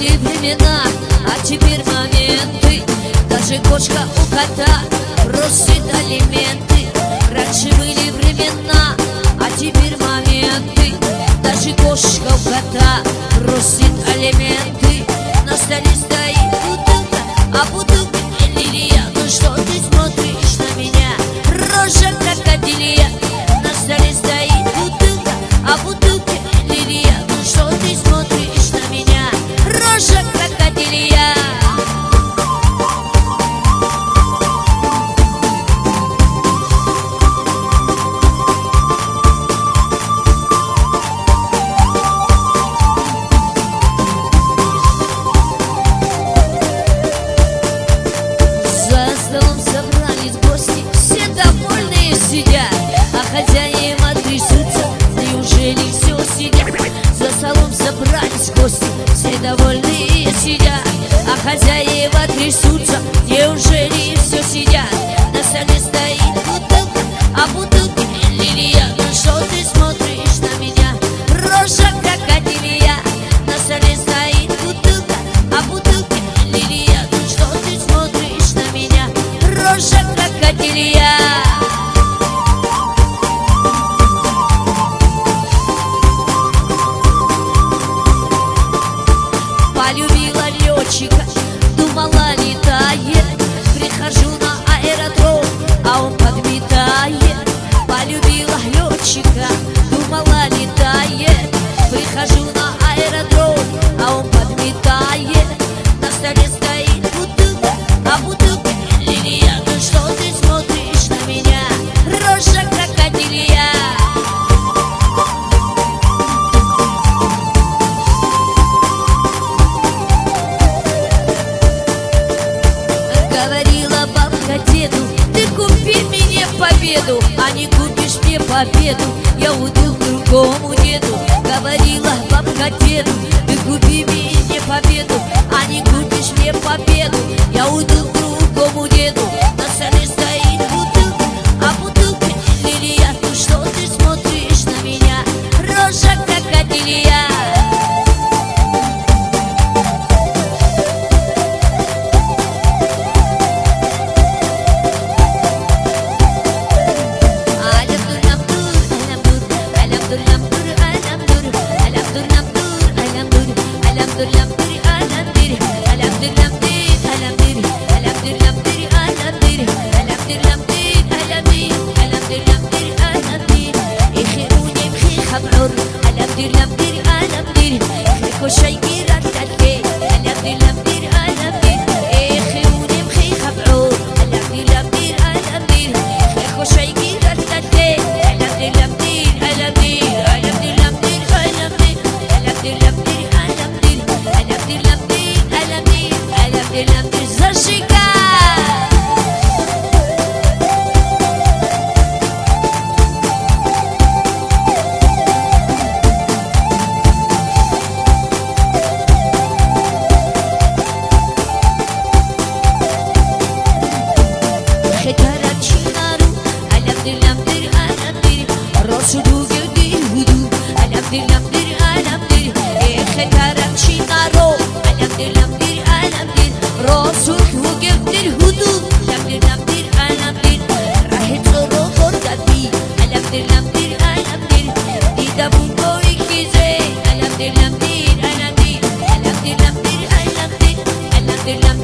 были времена, а теперь моменты. Даже кошка у кота просит алименты. Раньше были времена, а теперь моменты. Даже кошка у кота просит алименты. На столе стоит бутылка, а бутылка не лилия. Ну что ты смотришь на меня, рожа крокодилья? На столе стоит бутылка, а бутылка не лилия. Ну что ты смотришь на меня, рожа крокодилья? Сидят, а хозяева трясутся, неужели все сидят? За столом собрались гости, все довольные сидят, а хозяева трясутся, неужели все сидят? На столе стоит бутылка, а бутылка не лилия. Ну что ты смотришь на меня, рожа крокодилья? На столе стоит бутылка, а бутылка не лилия. Ну что ты смотришь на меня, рожа крокодилья? Полюбила летчика, думала летает. Прихожу на аэродром, а он подметает. Полюбила летчика, думала летает. Прихожу на аэродром, а он подметает. На столе стоит бутылка, а бутылка не лилия. Ну что ты смотришь на меня, рожа крокодилья? Говорила бабка деду, ты купи мне победу, а не купишь мне победу, я уйду к другому деду. Говорила бабка деду, ты купи мне победу, а не купишь мне победу, я уйду к другому деду. На столе стоит бутылка, а бутылка не лилия. Ну что ты смотришь на меня, рожа крокодилья? Alam